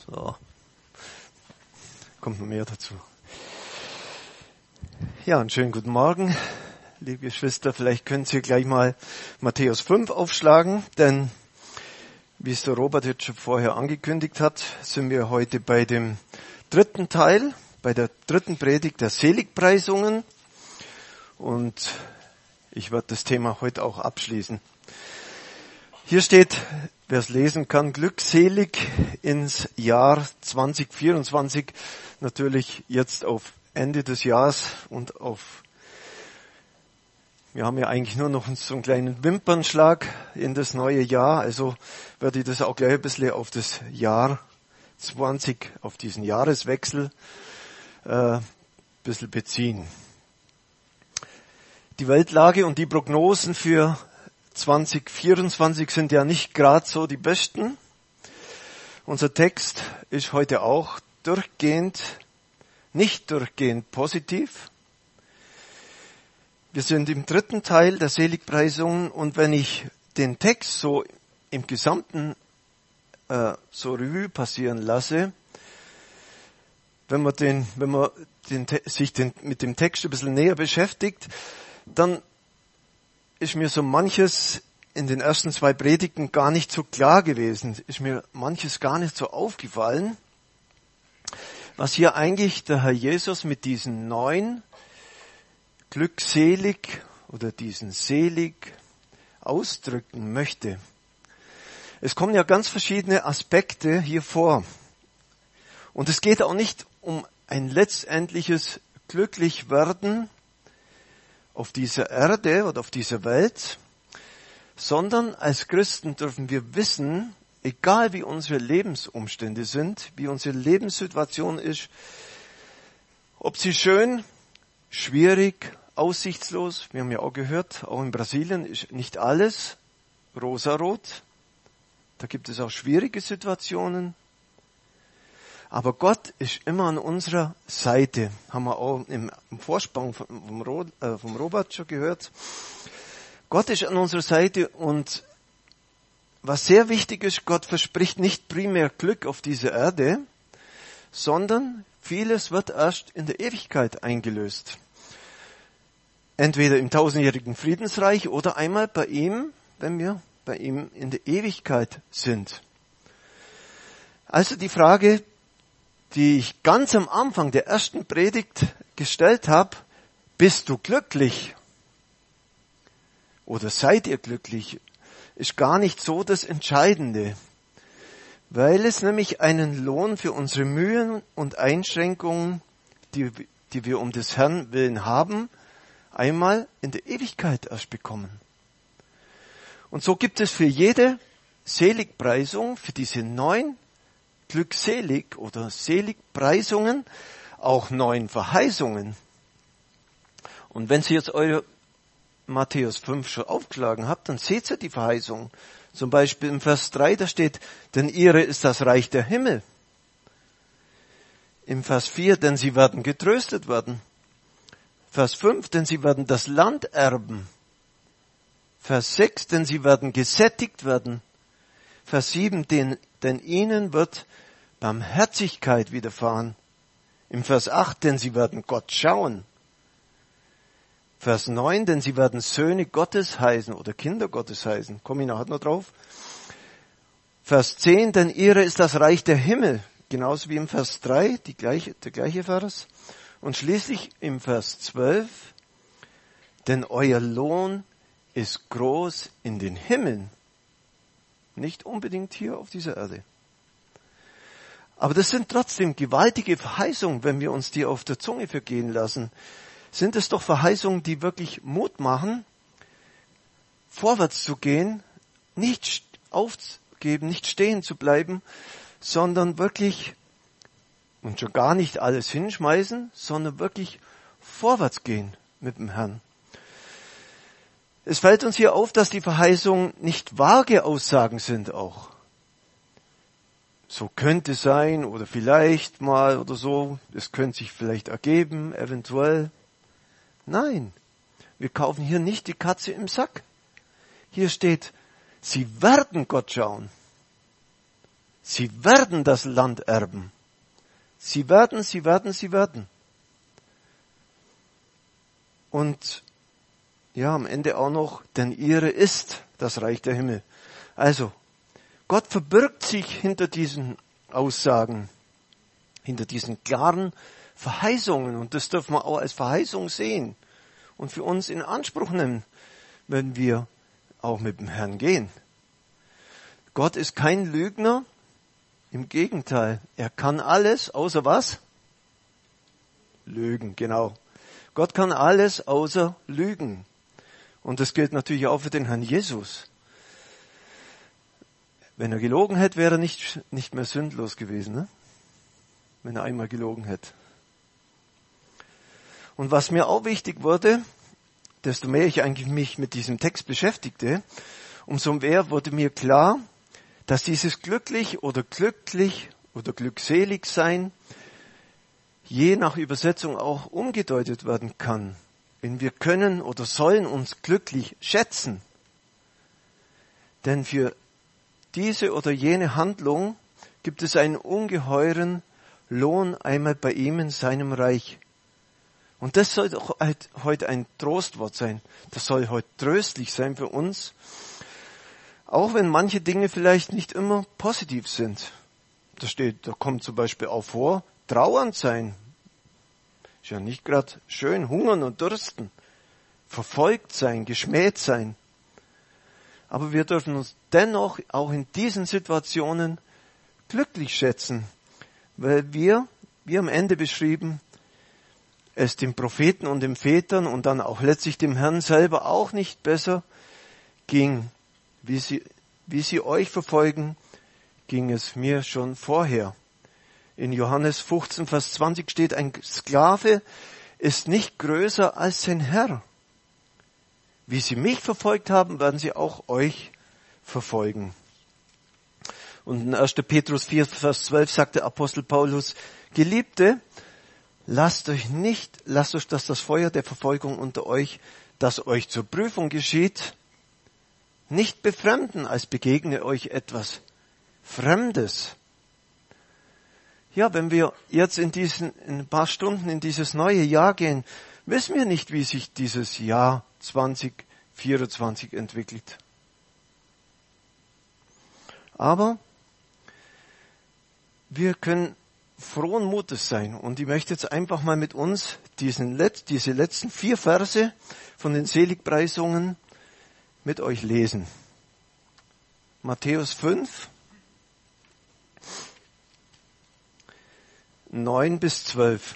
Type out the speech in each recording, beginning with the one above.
So, kommt noch mehr dazu. Ja, einen schönen guten Morgen, liebe Geschwister. Vielleicht können Sie gleich mal Matthäus 5 aufschlagen, denn wie es der Robert jetzt schon vorher angekündigt hat, sind wir heute bei dem dritten Teil, bei der dritten Predigt der Seligpreisungen. Und ich werde das Thema heute auch abschließen. Hier steht, wer es lesen kann, glückselig ins Jahr 2024, natürlich jetzt auf Ende des Jahres und wir haben ja eigentlich nur noch so einen kleinen Wimpernschlag in das neue Jahr, also werde ich das auch gleich ein bisschen auf das Jahr 20, auf diesen Jahreswechsel ein bisschen beziehen. Die Weltlage und die Prognosen für 2024 sind ja nicht gerade so die besten. Unser Text ist heute auch nicht durchgehend positiv. Wir sind im dritten Teil der Seligpreisungen und wenn ich den Text so im Gesamten so Revue passieren lasse, wenn man sich mit dem Text ein bisschen näher beschäftigt, dann ist mir so manches in den ersten 2 Predigten gar nicht so klar gewesen, ist mir manches gar nicht so aufgefallen, was hier eigentlich der Herr Jesus mit diesen 9 glückselig oder diesen selig ausdrücken möchte. Es kommen ja ganz verschiedene Aspekte hier vor. Und es geht auch nicht um ein letztendliches Glücklichwerden auf dieser Erde oder auf dieser Welt, sondern als Christen dürfen wir wissen, egal wie unsere Lebensumstände sind, wie unsere Lebenssituation ist, ob sie schön, schwierig, aussichtslos, wir haben ja auch gehört, auch in Brasilien ist nicht alles rosarot, da gibt es auch schwierige Situationen, aber Gott ist immer an unserer Seite. Haben wir auch im Vorspann vom Robert schon gehört. Gott ist an unserer Seite und was sehr wichtig ist, Gott verspricht nicht primär Glück auf dieser Erde, sondern vieles wird erst in der Ewigkeit eingelöst. Entweder im 1000-jährigen Friedensreich oder einmal bei ihm, wenn wir bei ihm in der Ewigkeit sind. Also die Frage, die ich ganz am Anfang der ersten Predigt gestellt habe, bist du glücklich? Oder seid ihr glücklich? Ist gar nicht so das Entscheidende, weil es nämlich einen Lohn für unsere Mühen und Einschränkungen, die wir um des Herrn willen haben, einmal in der Ewigkeit erst bekommen. Und so gibt es für jede Seligpreisung, für diese 9 glückselig oder Seligpreisungen, auch 9 Verheißungen. Und wenn Sie jetzt eure Matthäus 5 schon aufgeschlagen habt, dann seht ihr die Verheißung. Zum Beispiel im Vers 3, da steht, denn ihre ist das Reich der Himmel. Im Vers 4, denn sie werden getröstet werden. Vers 5, denn sie werden das Land erben. Vers 6, denn sie werden gesättigt werden. Vers 7, denn ihnen wird Barmherzigkeit widerfahren. Im Vers 8, denn sie werden Gott schauen. Vers 9, denn sie werden Söhne Gottes heißen oder Kinder Gottes heißen. Komme ich nachher noch drauf. Vers 10, denn ihre ist das Reich der Himmel. Genauso wie im Vers 3, der gleiche Vers. Und schließlich im Vers 12, denn euer Lohn ist groß in den Himmeln. Nicht unbedingt hier auf dieser Erde. Aber das sind trotzdem gewaltige Verheißungen, wenn wir uns die auf der Zunge vergehen lassen. Sind es doch Verheißungen, die wirklich Mut machen, vorwärts zu gehen, nicht aufzugeben, nicht stehen zu bleiben, sondern wirklich, und schon gar nicht alles hinschmeißen, sondern wirklich vorwärts gehen mit dem Herrn. Es fällt uns hier auf, dass die Verheißungen nicht vage Aussagen sind auch. So könnte sein oder vielleicht mal oder so, es könnte sich vielleicht ergeben, eventuell. Nein, wir kaufen hier nicht die Katze im Sack. Hier steht, sie werden Gott schauen. Sie werden das Land erben. Sie werden. Und ja, am Ende auch noch, denn ihre ist das Reich der Himmel. Also, Gott verbirgt sich hinter diesen Aussagen, hinter diesen klaren Verheißungen. Und das dürfen wir auch als Verheißung sehen und für uns in Anspruch nehmen, wenn wir auch mit dem Herrn gehen. Gott ist kein Lügner. Im Gegenteil, er kann alles, außer was? Lügen, genau. Gott kann alles, außer lügen. Und das gilt natürlich auch für den Herrn Jesus. Wenn er gelogen hätte, wäre er nicht mehr sündlos gewesen, ne? Wenn er einmal gelogen hätte. Und was mir auch wichtig wurde, desto mehr ich eigentlich mich mit diesem Text beschäftigte, umso mehr wurde mir klar, dass dieses glücklich oder glückselig sein je nach Übersetzung auch umgedeutet werden kann. Wenn wir können oder sollen uns glücklich schätzen. Denn für diese oder jene Handlung gibt es einen ungeheuren Lohn einmal bei ihm in seinem Reich. Und das soll doch heute ein Trostwort sein. Das soll heute tröstlich sein für uns. Auch wenn manche Dinge vielleicht nicht immer positiv sind. Da kommt zum Beispiel auch vor, trauernd sein. Ist ja nicht gerade schön, hungern und dursten. Verfolgt sein, geschmäht sein. Aber wir dürfen uns dennoch auch in diesen Situationen glücklich schätzen. Weil wir, wie am Ende beschrieben, es den Propheten und den Vätern und dann auch letztlich dem Herrn selber auch nicht besser ging. Wie sie euch verfolgen, ging es mir schon vorher. In Johannes 15, Vers 20 steht, ein Sklave ist nicht größer als sein Herr. Wie sie mich verfolgt haben, werden sie auch euch verfolgen. Und in 1. Petrus 4, Vers 12 sagt der Apostel Paulus, Geliebte, lasst euch das Feuer der Verfolgung unter euch, das euch zur Prüfung geschieht, nicht befremden, als begegne euch etwas Fremdes. Ja, wenn wir jetzt in ein paar Stunden in dieses neue Jahr gehen, wissen wir nicht, wie sich dieses Jahr 2024 entwickelt. Aber wir können frohen Mutes sein. Und ich möchte jetzt einfach mal mit uns diese letzten 4 Verse von den Seligpreisungen mit euch lesen. Matthäus 5, 9 bis 12.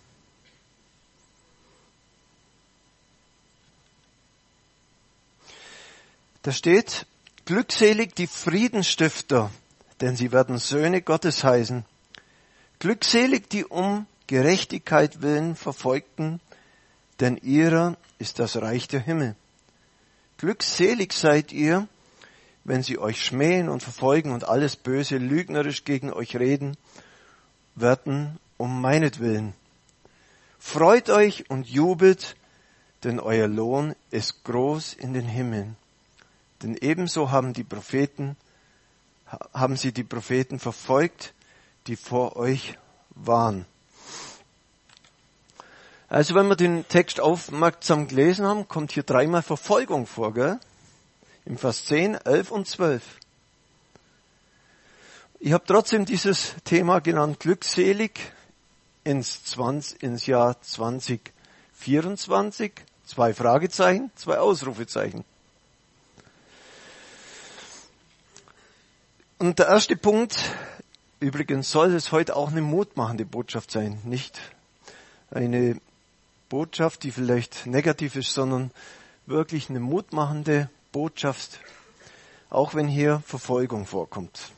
Da steht, glückselig die Friedensstifter, denn sie werden Söhne Gottes heißen. Glückselig die um Gerechtigkeit willen Verfolgten, denn ihrer ist das Reich der Himmel. Glückselig seid ihr, wenn sie euch schmähen und verfolgen und alles Böse lügnerisch gegen euch reden werden um meinetwillen. Freut euch und jubelt, denn euer Lohn ist groß in den Himmeln. Denn ebenso haben sie die Propheten verfolgt, die vor euch waren. Also wenn wir den Text aufmerksam gelesen haben, kommt hier 3-mal Verfolgung vor, gell? Im Vers 10, 11 und 12. Ich habe trotzdem dieses Thema genannt, glückselig ins Jahr 2024. 2 Fragezeichen, 2 Ausrufezeichen. Und der erste Punkt, übrigens soll es heute auch eine mutmachende Botschaft sein. Nicht eine Botschaft, die vielleicht negativ ist, sondern wirklich eine mutmachende Botschaft, auch wenn hier Verfolgung vorkommt.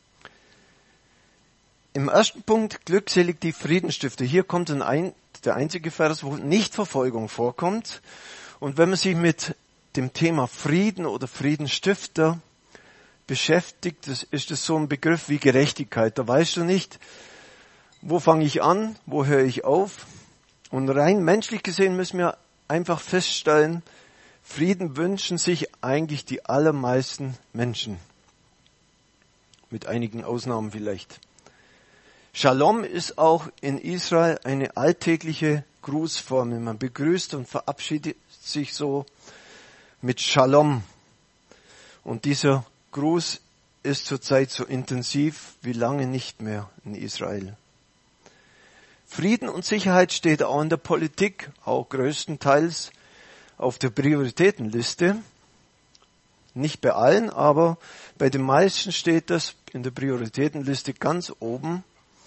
Im ersten Punkt, glückselig die Friedensstifter. Hier kommt der einzige Vers, wo nicht Verfolgung vorkommt. Und wenn man sich mit dem Thema Frieden oder Friedensstifter beschäftigt, ist es so ein Begriff wie Gerechtigkeit. Da weißt du nicht, wo fange ich an, wo höre ich auf. Und rein menschlich gesehen müssen wir einfach feststellen, Frieden wünschen sich eigentlich die allermeisten Menschen. mit einigen Ausnahmen vielleicht. Shalom ist auch in Israel eine alltägliche Grußformel. Man begrüßt und verabschiedet sich so mit Shalom. Und dieser Gruß ist zurzeit so intensiv wie lange nicht mehr in Israel. Frieden und Sicherheit steht auch in der Politik, auch größtenteils auf der Prioritätenliste. Nicht bei allen, aber bei den meisten steht das in der Prioritätenliste ganz oben.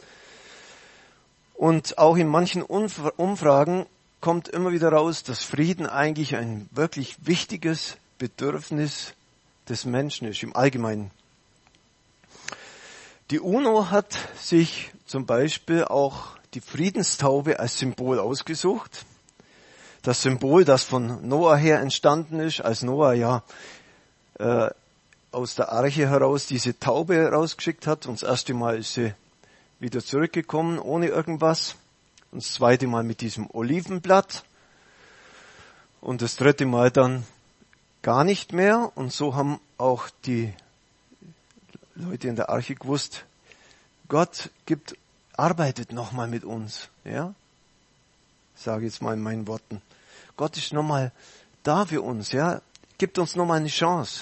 Und auch in manchen Umfragen kommt immer wieder raus, dass Frieden eigentlich ein wirklich wichtiges Bedürfnis des Menschen ist, im Allgemeinen. Die UNO hat sich zum Beispiel auch die Friedenstaube als Symbol ausgesucht. Das Symbol, das von Noah her entstanden ist, als Noah aus der Arche heraus diese Taube rausgeschickt hat. Und das erste Mal ist sie wieder zurückgekommen, ohne irgendwas. Und das zweite Mal mit diesem Olivenblatt. Und das dritte Mal dann gar nicht mehr. Und so haben auch die Leute in der Arche gewusst, Gott arbeitet nochmal mit uns. Ja? Sage jetzt mal in meinen Worten. Gott ist nochmal da für uns. Ja? Gibt uns nochmal eine Chance.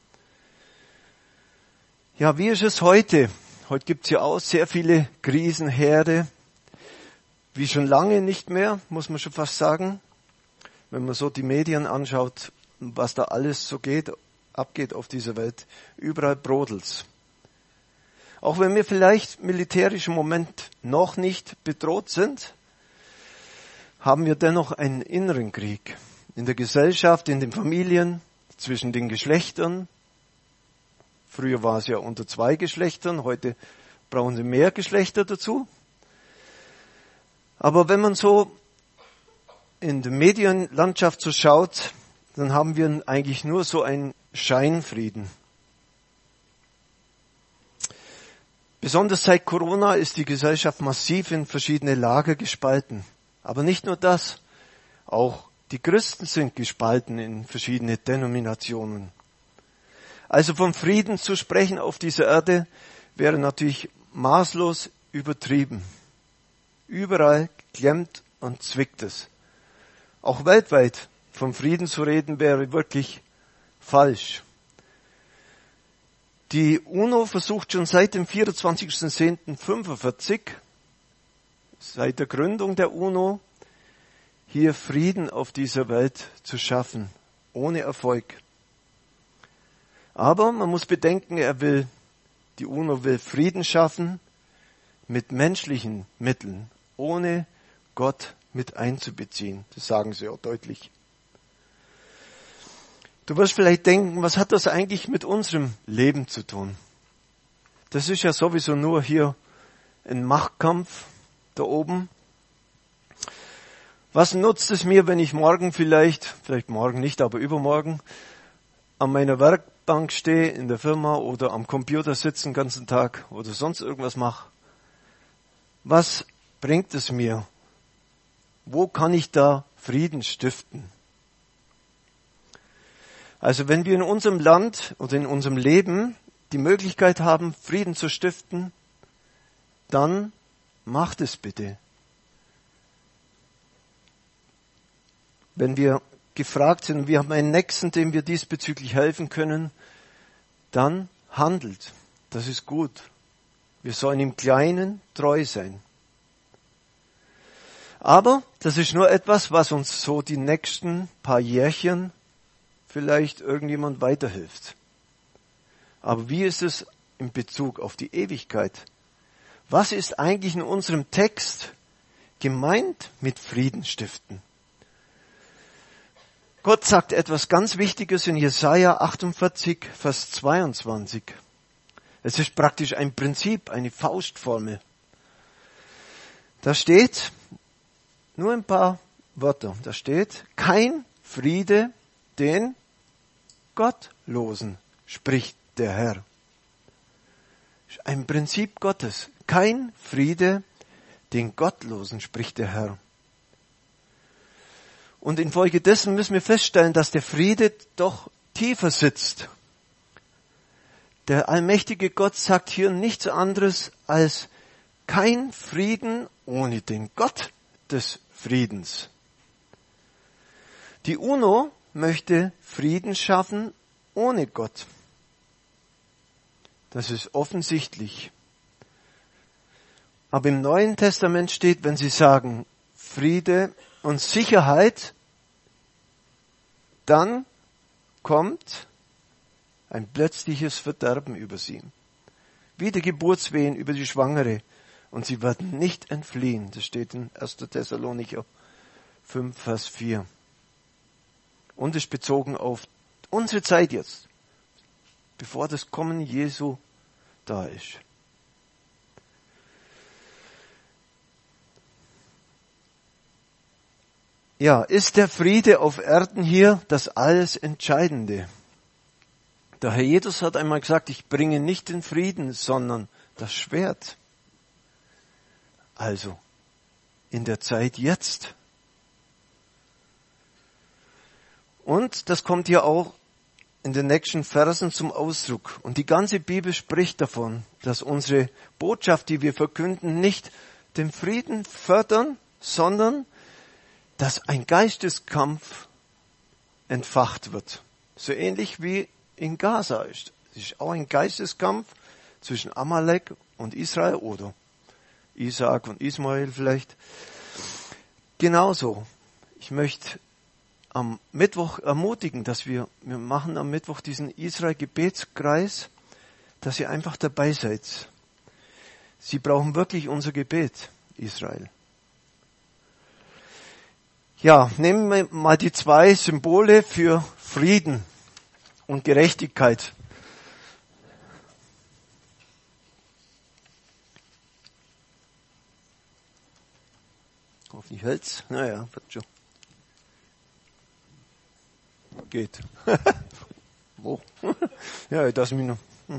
Ja, wie ist es heute? Heute gibt es ja auch sehr viele Krisenherde, wie schon lange nicht mehr, muss man schon fast sagen. Wenn man so die Medien anschaut, was da alles so abgeht auf dieser Welt, überall brodelt's. Auch wenn wir vielleicht militärisch im Moment noch nicht bedroht sind, haben wir dennoch einen inneren Krieg. In der Gesellschaft, in den Familien, zwischen den Geschlechtern. Früher war es ja unter 2 Geschlechtern, heute brauchen sie mehr Geschlechter dazu. Aber wenn man so in der Medienlandschaft so schaut, dann haben wir eigentlich nur so einen Scheinfrieden. Besonders seit Corona ist die Gesellschaft massiv in verschiedene Lager gespalten. Aber nicht nur das, auch die Christen sind gespalten in verschiedene Denominationen. Also vom Frieden zu sprechen auf dieser Erde wäre natürlich maßlos übertrieben. Überall klemmt und zwickt es. Auch weltweit vom Frieden zu reden wäre wirklich falsch. Die UNO versucht schon seit dem 24.10.45, seit der Gründung der UNO, hier Frieden auf dieser Welt zu schaffen, ohne Erfolg. Aber man muss bedenken, die UNO will Frieden schaffen mit menschlichen Mitteln, ohne Gott mit einzubeziehen. Das sagen sie auch deutlich. Du wirst vielleicht denken, was hat das eigentlich mit unserem Leben zu tun? Das ist ja sowieso nur hier ein Machtkampf da oben. Was nutzt es mir, wenn ich morgen vielleicht morgen nicht, aber übermorgen, an meiner Werkbank stehe in der Firma oder am Computer sitze den ganzen Tag oder sonst irgendwas mache? Was bringt es mir? Wo kann ich da Frieden stiften? Also wenn wir in unserem Land oder in unserem Leben die Möglichkeit haben, Frieden zu stiften, dann macht es bitte. Wenn wir gefragt sind, wir haben einen Nächsten, dem wir diesbezüglich helfen können, dann handelt. Das ist gut. Wir sollen im Kleinen treu sein. Aber das ist nur etwas, was uns so die nächsten paar Jährchen vielleicht irgendjemand weiterhilft. Aber wie ist es in Bezug auf die Ewigkeit? Was ist eigentlich in unserem Text gemeint mit Frieden stiften? Gott sagt etwas ganz Wichtiges in Jesaja 48, Vers 22. Es ist praktisch ein Prinzip, eine Faustformel. Da steht, nur ein paar Wörter, da steht, kein Friede den Gottlosen, spricht der Herr. Ein Prinzip Gottes. Kein Friede den Gottlosen, spricht der Herr. Und infolgedessen müssen wir feststellen, dass der Friede doch tiefer sitzt. Der allmächtige Gott sagt hier nichts anderes als kein Frieden ohne den Gott des Friedens. Die UNO möchte Frieden schaffen ohne Gott. Das ist offensichtlich. Aber im Neuen Testament steht, wenn sie sagen Friede und Sicherheit, dann kommt ein plötzliches Verderben über sie. Wie die Geburtswehen über die Schwangere. Und sie werden nicht entfliehen. Das steht in 1. Thessalonicher 5, Vers 4. Und ist bezogen auf unsere Zeit jetzt, bevor das Kommen Jesu da ist. Ja, ist der Friede auf Erden hier das alles Entscheidende? Der Herr Jesus hat einmal gesagt, ich bringe nicht den Frieden, sondern das Schwert. Also, in der Zeit jetzt. Und das kommt ja auch in den nächsten Versen zum Ausdruck. Und die ganze Bibel spricht davon, dass unsere Botschaft, die wir verkünden, nicht den Frieden fördern, sondern dass ein Geisteskampf entfacht wird. So ähnlich wie in Gaza ist. Es ist auch ein Geisteskampf zwischen Amalek und Israel oder Isaak und Ismael vielleicht. Genauso. Ich möchte am Mittwoch ermutigen, dass wir machen am Mittwoch diesen Israel-Gebetskreis, dass ihr einfach dabei seid. Sie brauchen wirklich unser Gebet, Israel. Ja, nehmen wir mal die zwei Symbole für Frieden und Gerechtigkeit. Hoffentlich hält's. Naja, wird schon. Geht. Wo? Ja, das mich noch.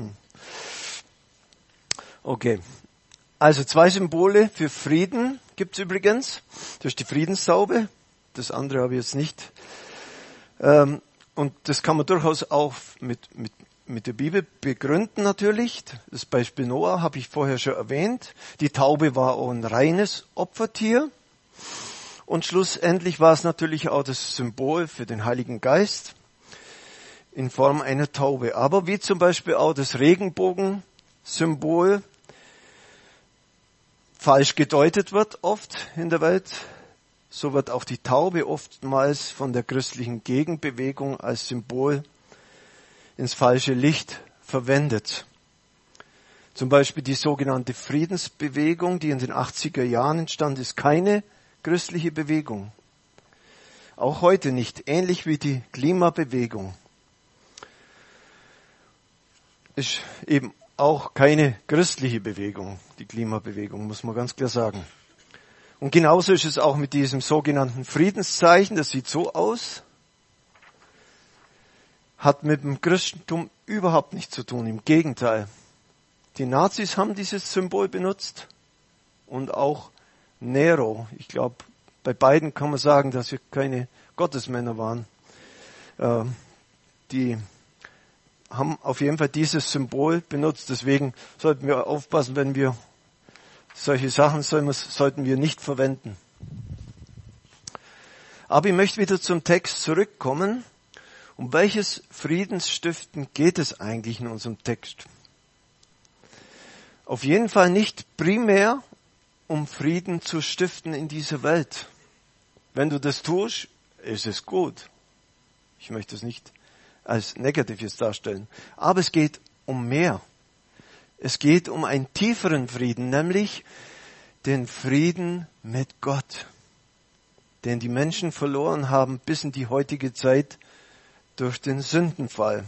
Okay. Also zwei Symbole für Frieden gibt's übrigens. Das ist die Friedenstaube. Das andere habe ich jetzt nicht. Und das kann man durchaus auch mit der Bibel begründen natürlich. Das Beispiel Noah habe ich vorher schon erwähnt. Die Taube war auch ein reines Opfertier. Und schlussendlich war es natürlich auch das Symbol für den Heiligen Geist in Form einer Taube. Aber wie zum Beispiel auch das Regenbogensymbol falsch gedeutet wird oft in der Welt, so wird auch die Taube oftmals von der christlichen Gegenbewegung als Symbol ins falsche Licht verwendet. Zum Beispiel die sogenannte Friedensbewegung, die in den 80er Jahren entstand, ist keine christliche Bewegung. Auch heute nicht, ähnlich wie die Klimabewegung. Ist eben auch keine christliche Bewegung, die Klimabewegung, muss man ganz klar sagen. Und genauso ist es auch mit diesem sogenannten Friedenszeichen, das sieht so aus, hat mit dem Christentum überhaupt nichts zu tun, im Gegenteil. Die Nazis haben dieses Symbol benutzt und auch Nero. Ich glaube, bei beiden kann man sagen, dass sie keine Gottesmänner waren. Die haben auf jeden Fall dieses Symbol benutzt. Deswegen sollten wir aufpassen, wenn wir solche Sachen sollten wir nicht verwenden. Aber ich möchte wieder zum Text zurückkommen. Um welches Friedensstiften geht es eigentlich in unserem Text? Auf jeden Fall nicht primär um Frieden zu stiften in dieser Welt. Wenn du das tust, ist es gut. Ich möchte es nicht als Negatives darstellen. Aber es geht um mehr. Es geht um einen tieferen Frieden, nämlich den Frieden mit Gott, den die Menschen verloren haben bis in die heutige Zeit durch den Sündenfall,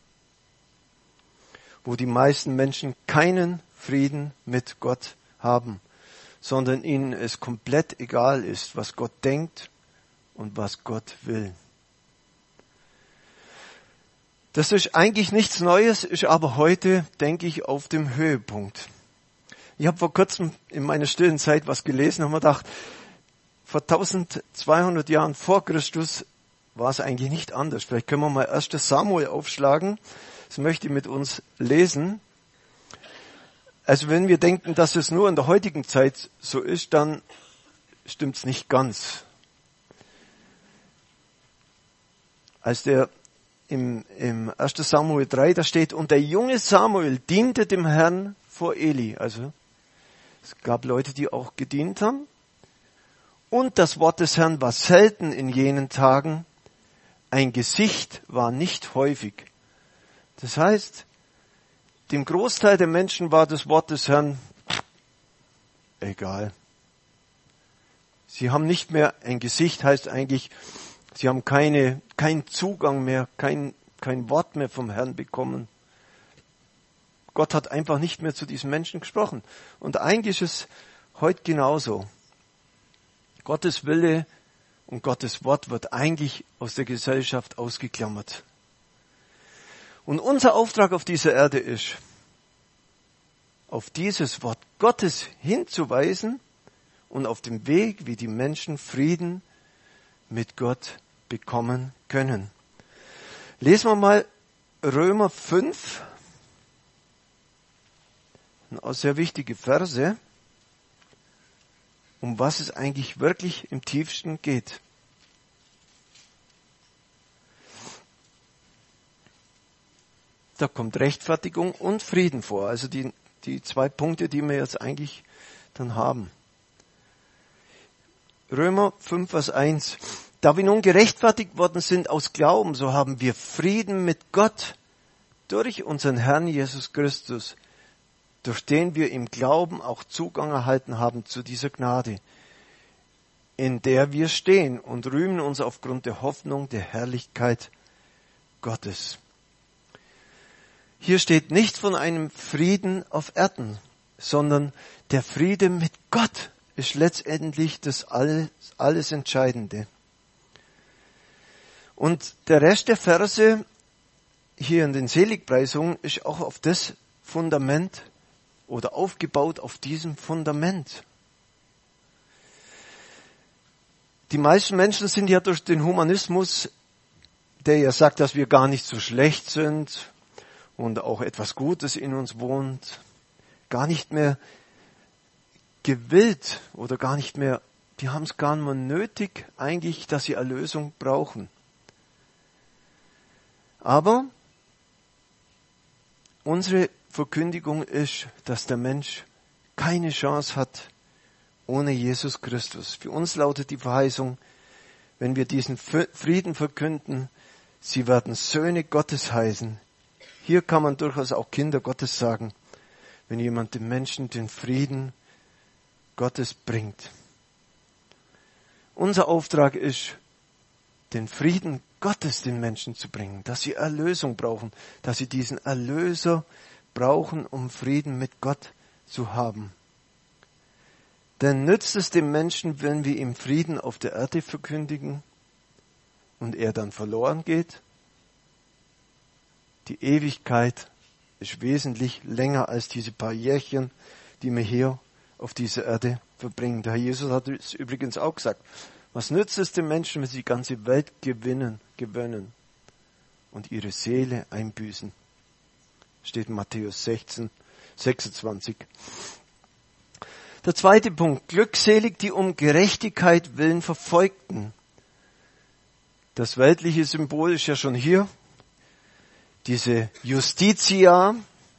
wo die meisten Menschen keinen Frieden mit Gott haben, sondern ihnen es komplett egal ist, was Gott denkt und was Gott will. Das ist eigentlich nichts Neues, ist aber heute, denke ich, auf dem Höhepunkt. Ich habe vor kurzem in meiner stillen Zeit was gelesen und habe mir gedacht, vor 1200 Jahren vor Christus war es eigentlich nicht anders. Vielleicht können wir mal 1. Samuel aufschlagen, Das möchte ich mit uns lesen. Also wenn wir denken, dass es nur in der heutigen Zeit so ist, dann stimmt es nicht ganz. Als der im 1. Samuel 3, da steht, und der junge Samuel diente dem Herrn vor Eli. Also es gab Leute, die auch gedient haben. Und das Wort des Herrn war selten in jenen Tagen. Ein Gesicht war nicht häufig. Das heißt, dem Großteil der Menschen war das Wort des Herrn egal. Sie haben nicht mehr ein Gesicht, heißt eigentlich, sie haben keinen Zugang mehr, kein Wort mehr vom Herrn bekommen. Gott hat einfach nicht mehr zu diesen Menschen gesprochen. Und eigentlich ist es heute genauso. Gottes Wille und Gottes Wort wird eigentlich aus der Gesellschaft ausgeklammert. Und unser Auftrag auf dieser Erde ist, auf dieses Wort Gottes hinzuweisen und auf dem Weg, wie die Menschen Frieden mit Gott bekommen können. Lesen wir mal Römer 5, auch sehr wichtige Verse, um was es eigentlich wirklich im tiefsten geht. Da kommt Rechtfertigung und Frieden vor, also die 2 Punkte, die wir jetzt eigentlich dann haben. Römer 5, Vers 1. Da wir nun gerechtfertigt worden sind aus Glauben, so haben wir Frieden mit Gott durch unseren Herrn Jesus Christus, durch den wir im Glauben auch Zugang erhalten haben zu dieser Gnade, in der wir stehen und rühmen uns aufgrund der Hoffnung der Herrlichkeit Gottes. Hier steht nicht von einem Frieden auf Erden, sondern der Friede mit Gott ist letztendlich das alles Entscheidende. Und der Rest der Verse hier in den Seligpreisungen ist auch auf das Fundament oder aufgebaut auf diesem Fundament. Die meisten Menschen sind ja durch den Humanismus, der ja sagt, dass wir gar nicht so schlecht sind und auch etwas Gutes in uns wohnt, gar nicht mehr gewillt oder gar nicht mehr, die haben es gar nicht mehr nötig eigentlich, dass sie Erlösung brauchen. Aber unsere Verkündigung ist, dass der Mensch keine Chance hat ohne Jesus Christus. Für uns lautet die Verheißung, wenn wir diesen Frieden verkünden, sie werden Söhne Gottes heißen. Hier kann man durchaus auch Kinder Gottes sagen, wenn jemand dem Menschen den Frieden Gottes bringt. Unser Auftrag ist, den Frieden Gottes den Menschen zu bringen, dass sie Erlösung brauchen, dass sie diesen Erlöser brauchen, um Frieden mit Gott zu haben. Denn nützt es dem Menschen, wenn wir ihm Frieden auf der Erde verkündigen und er dann verloren geht? Die Ewigkeit ist wesentlich länger als diese paar Jährchen, die wir hier auf dieser Erde verbringen. Der Herr Jesus hat es übrigens auch gesagt. Was nützt es den Menschen, wenn sie die ganze Welt gewöhnen und ihre Seele einbüßen? Steht in Matthäus 16, 26. Der zweite Punkt. Glückselig die um Gerechtigkeit willen Verfolgten. Das weltliche Symbol ist ja schon hier. Diese Justitia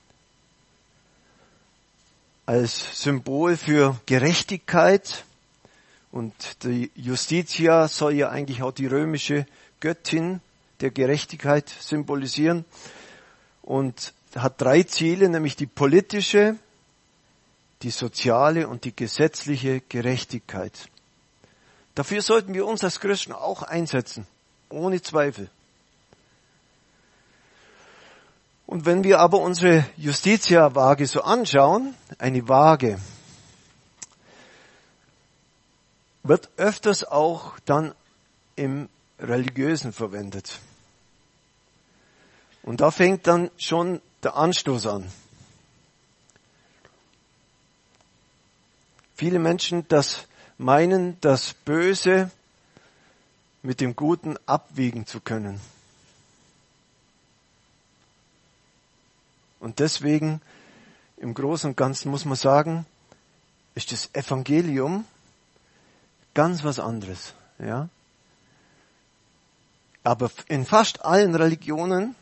als Symbol für Gerechtigkeit. Und die Justitia soll ja eigentlich auch die römische Göttin der Gerechtigkeit symbolisieren. Und hat 3 Ziele, nämlich die politische, die soziale und die gesetzliche Gerechtigkeit. Dafür sollten wir uns als Christen auch einsetzen, ohne Zweifel. Und wenn wir aber unsere Justitia-Waage so anschauen, eine Waage, wird öfters auch dann im Religiösen verwendet. Und da fängt dann schon der Anstoß an. Viele Menschen meinen, das Böse mit dem Guten abwiegen zu können. Und deswegen, im Großen und Ganzen muss man sagen, ist das Evangelium ganz was anderes, ja. Aber in fast in allen Religionen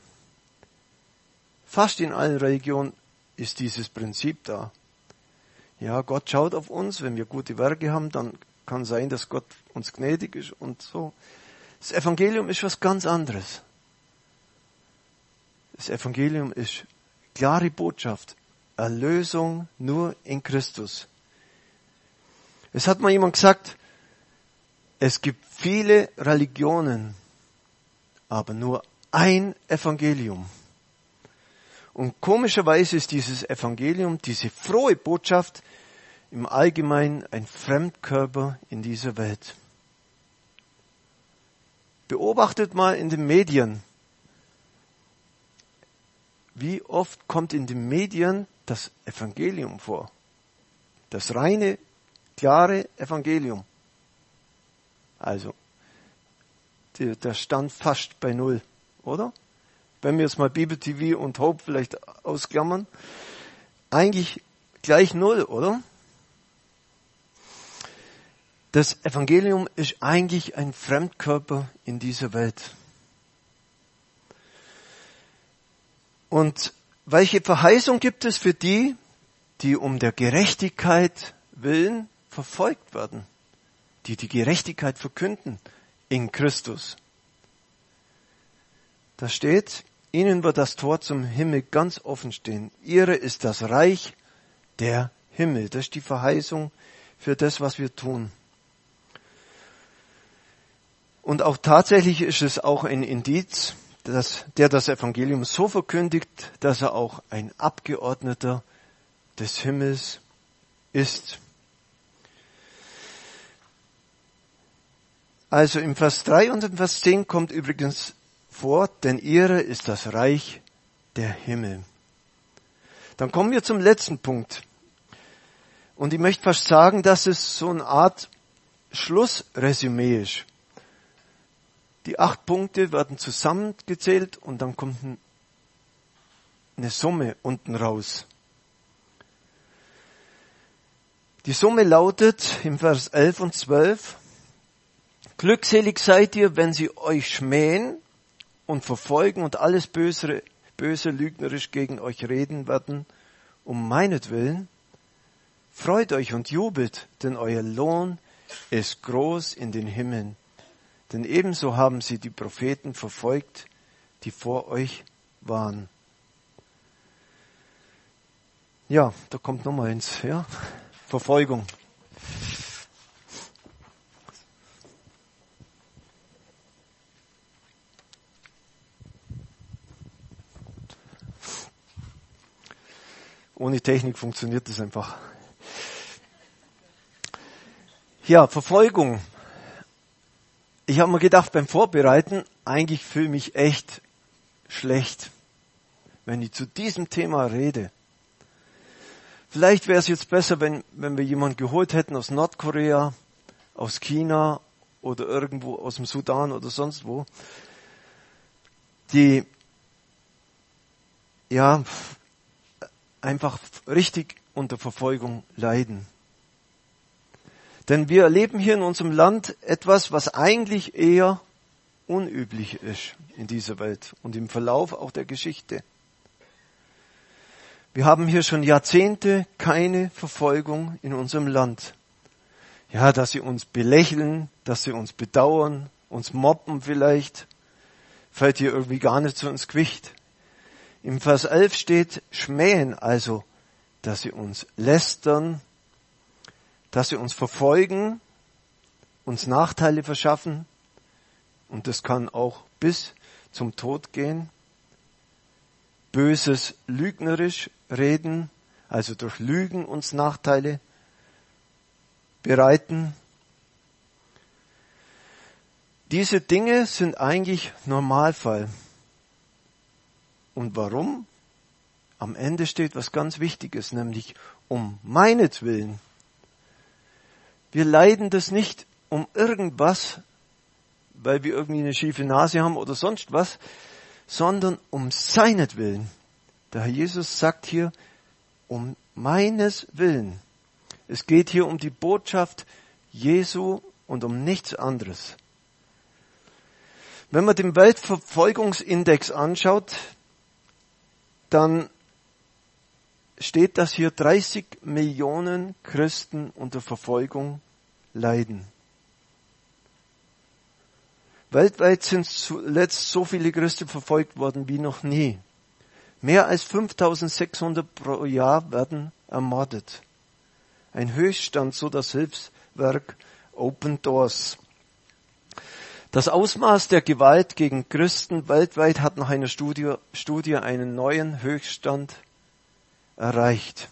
ist dieses Prinzip da. Ja, Gott schaut auf uns, wenn wir gute Werke haben, dann kann sein, dass Gott uns gnädig ist und so. Das Evangelium ist was ganz anderes. Das Evangelium ist klare Botschaft. Erlösung nur in Christus. Es hat mal jemand gesagt, es gibt viele Religionen, aber nur ein Evangelium. Und komischerweise ist dieses Evangelium, diese frohe Botschaft, im Allgemeinen ein Fremdkörper in dieser Welt. Beobachtet mal in den Medien. Wie oft kommt in den Medien das Evangelium vor? Das reine, klare Evangelium. Also, der stand fast bei 0, oder? Wenn wir jetzt mal Bibel TV und Hope vielleicht ausklammern. Eigentlich gleich 0, oder? Das Evangelium ist eigentlich ein Fremdkörper in dieser Welt. Und welche Verheißung gibt es für die, die um der Gerechtigkeit willen verfolgt werden? Die Gerechtigkeit verkünden in Christus. Da steht, ihnen wird das Tor zum Himmel ganz offen stehen. Ihre ist das Reich der Himmel. Das ist die Verheißung für das, was wir tun. Und auch tatsächlich ist es auch ein Indiz, der das Evangelium so verkündigt, dass er auch ein Abgeordneter des Himmels ist. Also im Vers 3 und im Vers 10 kommt übrigens vor, denn ihre ist das Reich der Himmel. Dann kommen wir zum letzten Punkt. Und ich möchte fast sagen, dass es so eine Art Schlussresümee ist. Die 8 Punkte werden zusammengezählt und dann kommt eine Summe unten raus. Die Summe lautet im Vers 11 und 12, glückselig seid ihr, wenn sie euch schmähen und verfolgen und alles böse lügnerisch gegen euch reden werden, um meinetwillen. Freut euch und jubelt, denn euer Lohn ist groß in den Himmeln. Denn ebenso haben sie die Propheten verfolgt, die vor euch waren. Ja, da kommt Nummer 1, ja. Verfolgung. Ohne Technik funktioniert das einfach. Ja, Verfolgung. Ich habe mir gedacht beim Vorbereiten, eigentlich fühle ich mich echt schlecht, wenn ich zu diesem Thema rede. Vielleicht wäre es jetzt besser, wenn wir jemanden geholt hätten aus Nordkorea, aus China oder irgendwo aus dem Sudan oder sonst wo, die ja einfach richtig unter Verfolgung leiden. Denn wir erleben hier in unserem Land etwas, was eigentlich eher unüblich ist in dieser Welt und im Verlauf auch der Geschichte. Wir haben hier schon Jahrzehnte keine Verfolgung in unserem Land. Ja, dass sie uns belächeln, dass sie uns bedauern, uns mobben vielleicht, fällt hier irgendwie gar nicht so ins Gewicht. Im Vers 11 steht schmähen, also, dass sie uns lästern, dass sie uns verfolgen, uns Nachteile verschaffen, und das kann auch bis zum Tod gehen. Böses lügnerisch reden, also durch Lügen uns Nachteile bereiten. Diese Dinge sind eigentlich Normalfall. Und warum? Am Ende steht was ganz Wichtiges, nämlich um meinetwillen. Wir leiden das nicht um irgendwas, weil wir irgendwie eine schiefe Nase haben oder sonst was, sondern um seinetwillen. Der Herr Jesus sagt hier, um meines Willen. Es geht hier um die Botschaft Jesu und um nichts anderes. Wenn man den Weltverfolgungsindex anschaut, dann steht, dass hier 30 Millionen Christen unter Verfolgung leiden. Weltweit sind zuletzt so viele Christen verfolgt worden wie noch nie. Mehr als 5.600 pro Jahr werden ermordet. Ein Höchststand, so das Hilfswerk Open Doors. Das Ausmaß der Gewalt gegen Christen weltweit hat nach einer Studie einen neuen Höchststand erreicht.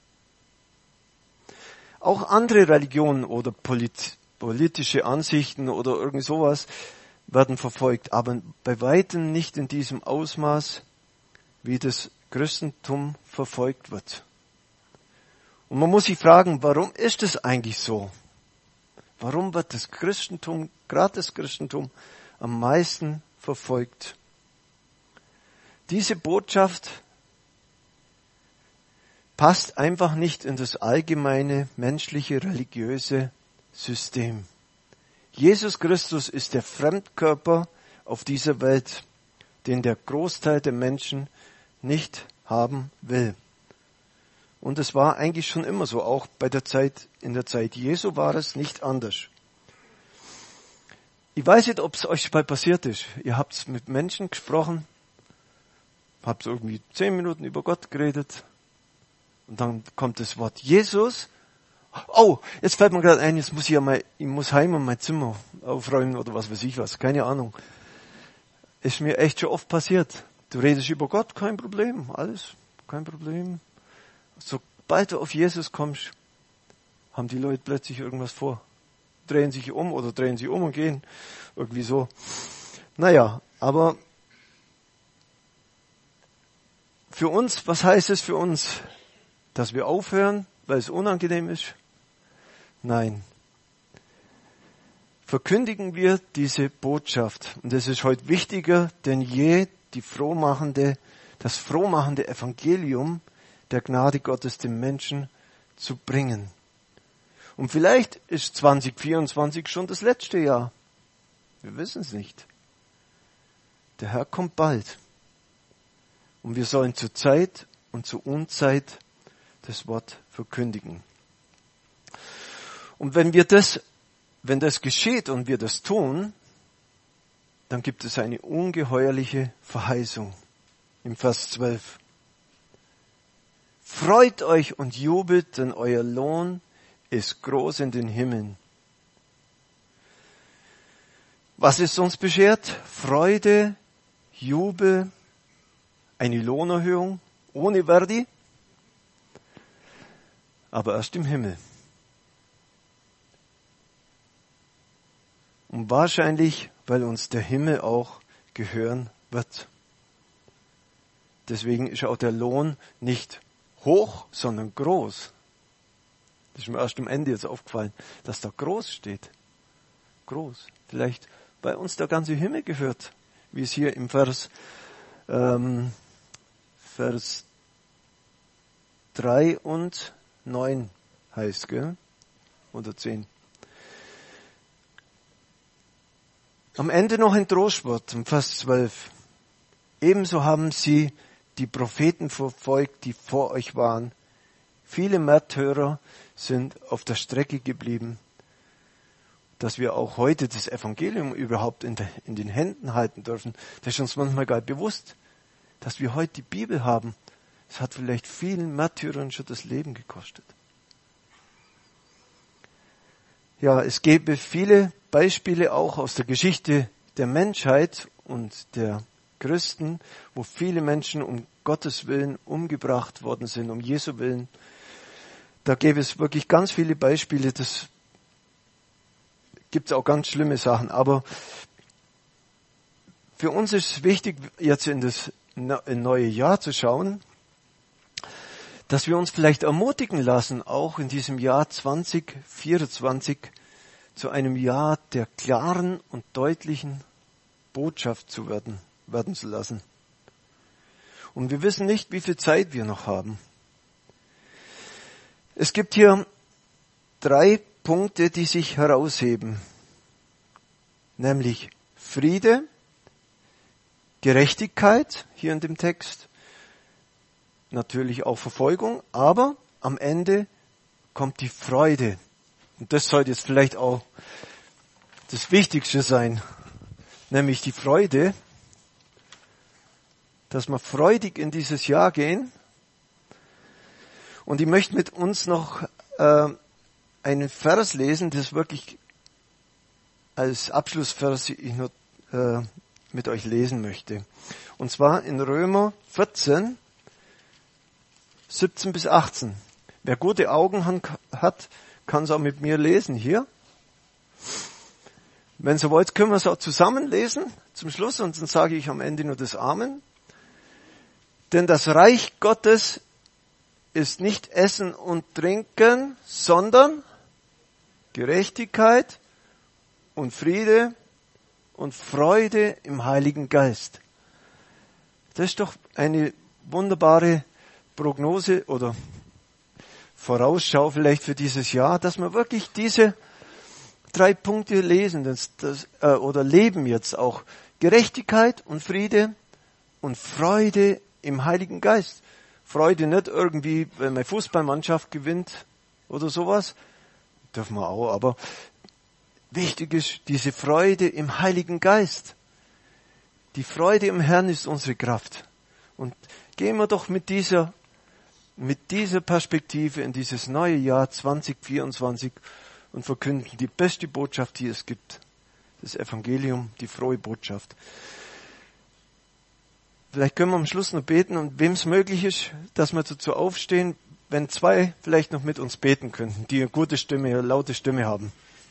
Auch andere Religionen oder politische Ansichten oder irgend sowas werden verfolgt, aber bei weitem nicht in diesem Ausmaß, wie das Christentum verfolgt wird. Und man muss sich fragen, warum ist es eigentlich so? Warum wird das Christentum, gerade das Christentum, am meisten verfolgt? Diese Botschaft passt einfach nicht in das allgemeine menschliche religiöse System. Jesus Christus ist der Fremdkörper auf dieser Welt, den der Großteil der Menschen nicht haben will. Und es war eigentlich schon immer so, auch in der Zeit Jesu war es nicht anders. Ich weiß nicht, ob es euch mal passiert ist. Ihr habt mit Menschen gesprochen, habt irgendwie 10 Minuten über Gott geredet und dann kommt das Wort Jesus. Oh, jetzt fällt mir gerade ein, jetzt muss ich muss heim und mein Zimmer aufräumen oder was weiß ich was, keine Ahnung. Ist mir echt schon oft passiert. Du redest über Gott, kein Problem, alles, kein Problem. Sobald du auf Jesus kommst, haben die Leute plötzlich irgendwas vor. Drehen sich um oder drehen sich um und gehen. Irgendwie so. Naja, aber für uns, was heißt es für uns? Dass wir aufhören, weil es unangenehm ist? Nein. Verkündigen wir diese Botschaft. Und es ist heute wichtiger denn je, das frohmachende Evangelium der Gnade Gottes dem Menschen zu bringen. Und vielleicht ist 2024 schon das letzte Jahr. Wir wissen es nicht. Der Herr kommt bald. Und wir sollen zur Zeit und zur Unzeit das Wort verkündigen. Und wenn das geschieht und wir das tun, dann gibt es eine ungeheuerliche Verheißung im Vers 12. Freut euch und jubelt, denn euer Lohn ist groß in den Himmeln. Was ist uns beschert? Freude, Jubel, eine Lohnerhöhung ohne Verdi, aber erst im Himmel. Und wahrscheinlich, weil uns der Himmel auch gehören wird. Deswegen ist auch der Lohn nicht hoch, sondern groß. Das ist mir erst am Ende jetzt aufgefallen, dass da groß steht. Groß. Vielleicht, weil uns der ganze Himmel gehört, wie es hier im Vers 3 und 9 heißt, gell? Oder 10. Am Ende noch ein Trostwort, im Vers 12. Ebenso haben sie die Propheten verfolgt, die vor euch waren. Viele Märtyrer sind auf der Strecke geblieben, dass wir auch heute das Evangelium überhaupt in den Händen halten dürfen. Das ist uns manchmal gar nicht bewusst, dass wir heute die Bibel haben. Es hat vielleicht vielen Märtyrern schon das Leben gekostet. Ja, es gäbe viele Beispiele auch aus der Geschichte der Menschheit und der Christen, wo viele Menschen um Gottes Willen umgebracht worden sind, um Jesu Willen. Da gäbe es wirklich ganz viele Beispiele, das gibt es auch ganz schlimme Sachen. Aber für uns ist es wichtig, jetzt in das neue Jahr zu schauen, dass wir uns vielleicht ermutigen lassen, auch in diesem Jahr 2024 zu einem Jahr der klaren und deutlichen Botschaft zu werden zu lassen. Und wir wissen nicht, wie viel Zeit wir noch haben. Es gibt hier 3 Punkte, die sich herausheben. Nämlich Friede, Gerechtigkeit, hier in dem Text, natürlich auch Verfolgung, aber am Ende kommt die Freude. Und das sollte jetzt vielleicht auch das Wichtigste sein, nämlich die Freude, dass wir freudig in dieses Jahr gehen. Und ich möchte mit uns noch einen Vers lesen, das wirklich als Abschlussvers ich noch mit euch lesen möchte. Und zwar in Römer 14, 17 bis 18. Wer gute Augen hat, kann es auch mit mir lesen hier. Wenn ihr wollt, können wir es auch zusammen lesen zum Schluss und dann sage ich am Ende nur das Amen. Denn das Reich Gottes ist nicht Essen und Trinken, sondern Gerechtigkeit und Friede und Freude im Heiligen Geist. Das ist doch eine wunderbare Prognose oder Vorausschau vielleicht für dieses Jahr, dass wir wirklich diese 3 Punkte lesen oder leben jetzt auch. Gerechtigkeit und Friede und Freude im Heiligen Geist. Freude nicht irgendwie, wenn meine Fußballmannschaft gewinnt oder sowas. Dürfen wir auch, aber wichtig ist diese Freude im Heiligen Geist. Die Freude im Herrn ist unsere Kraft. Und gehen wir doch mit dieser Perspektive in dieses neue Jahr 2024 und verkünden die beste Botschaft, die es gibt. Das Evangelium, die frohe Botschaft. Vielleicht können wir am Schluss noch beten und wem es möglich ist, dass wir dazu aufstehen, wenn 2 vielleicht noch mit uns beten könnten, die eine gute Stimme, eine laute Stimme haben.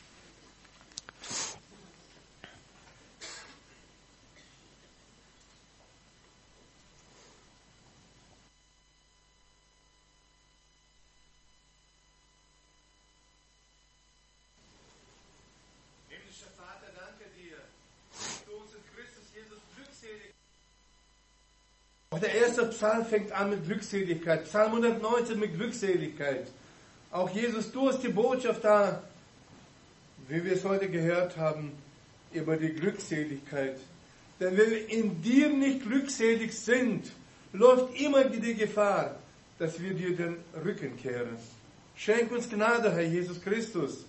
Auch der erste Psalm fängt an mit Glückseligkeit. Psalm 119 mit Glückseligkeit. Auch Jesus, du hast die Botschaft da, wie wir es heute gehört haben, über die Glückseligkeit. Denn wenn wir in dir nicht glückselig sind, läuft immer die Gefahr, dass wir dir den Rücken kehren. Schenk uns Gnade, Herr Jesus Christus.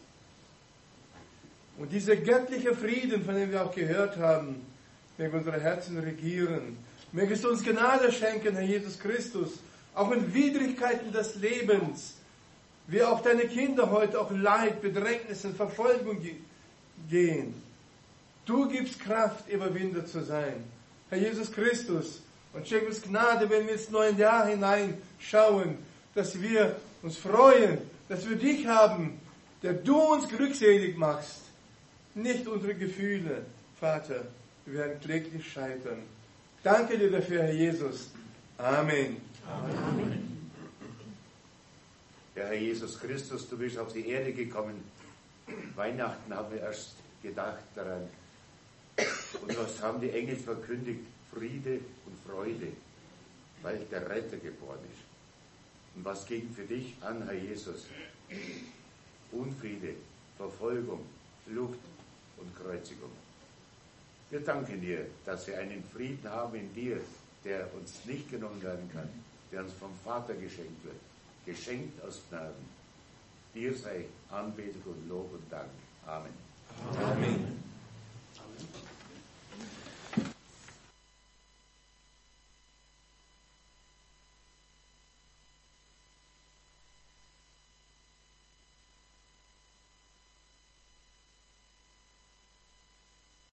Und dieser göttliche Frieden, von dem wir auch gehört haben, möge unsere Herzen regieren. Mögest du uns Gnade schenken, Herr Jesus Christus, auch in Widrigkeiten des Lebens, wie auch deine Kinder heute auch Leid, Bedrängnis und Verfolgung gehen. Du gibst Kraft, Überwinder zu sein. Herr Jesus Christus, und schenk uns Gnade, wenn wir ins neue Jahr hineinschauen, dass wir uns freuen, dass wir dich haben, der du uns glückselig machst. Nicht unsere Gefühle, Vater, wir werden kläglich scheitern. Danke dir dafür, Herr Jesus. Amen. Amen. Ja, Herr Jesus Christus, du bist auf die Erde gekommen. Weihnachten haben wir erst gedacht daran. Und was haben die Engel verkündigt? Friede und Freude, weil der Retter geboren ist. Und was ging für dich an, Herr Jesus? Unfriede, Verfolgung, Flucht und Kreuzigung. Wir danken dir, dass wir einen Frieden haben in dir, der uns nicht genommen werden kann, der uns vom Vater geschenkt wird, geschenkt aus Gnaden. Dir sei Anbetung und Lob und Dank. Amen. Amen.